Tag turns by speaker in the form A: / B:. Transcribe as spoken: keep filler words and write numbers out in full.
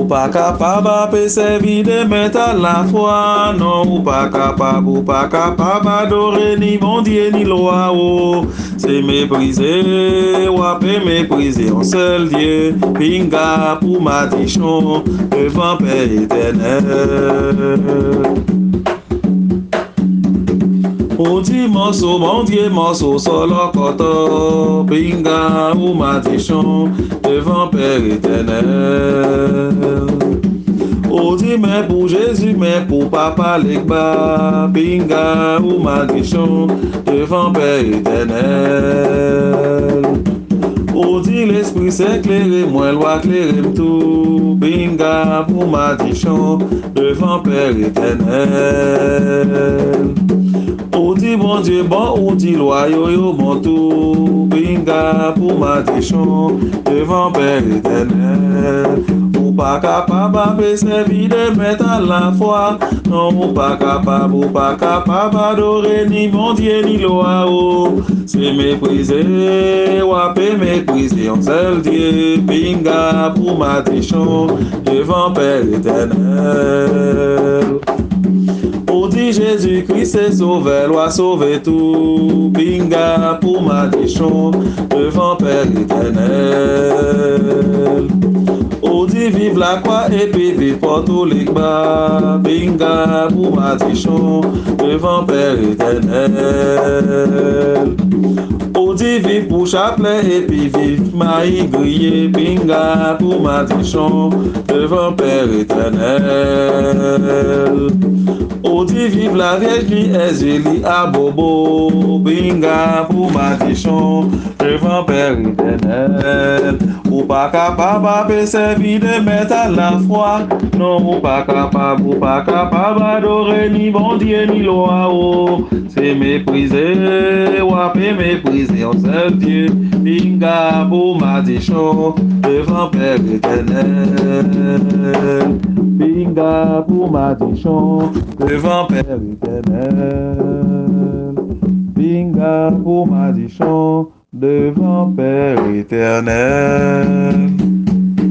A: pas capable de servir de mettre à la foi. Non, ou pas capable, ou pas capable d'adorer ni mon Dieu ni loi. Oh, c'est mépriser, ou à mépriser un seul Dieu. Pinga pour ma dichon, devant Père éternel. On dit morceau, mon Dieu, morceau, solo koto, pinga ou matichon, devant Père éternel. On dit mais pour Jésus, mais pour Papa l'Ekba, pinga ou matichon, devant Père éternel. On dit l'Esprit s'éclairer, moi loi éclairer tout, pinga pour matichon, devant Père éternel. On dit bon Dieu, bon, on dit loyaux, yo, bon tout, binga pour ma déchon, devant Père éternel. Ou pas capable de servir de mettre à la foi, non, ou pas capable, ou pas capable d'adorer ni mon Dieu ni loi, oh. C'est mépriser, ou à mépriser un seul Dieu, binga pour ma déchon, devant Père éternel. On dit Jésus-Christ est sauvé, loi sauver tout, binga pour ma déchon, devant Père éternel. On dit vive la croix et puis vive pour tous les bas, binga pour ma déchon, devant Père éternel. On dit vive pour chapelet et puis vive maï grillé, binga pour ma déchon, devant Père éternel. On dit vive la Vierge qui est Zélie à Bobo, binga pour ma déchon, devant Père éternel. Ou pas capable de servir de mettre à la foi, non, ou pas capable, ou pas capable d'adorer ni bon Dieu ni loi, oh. C'est mépriser, ou à mépriser un seul Dieu, binga pour ma déchon, devant Père éternel. Binga pour ma déchon, devant Père éternel. Binga pour ma déchon, devant Père éternel.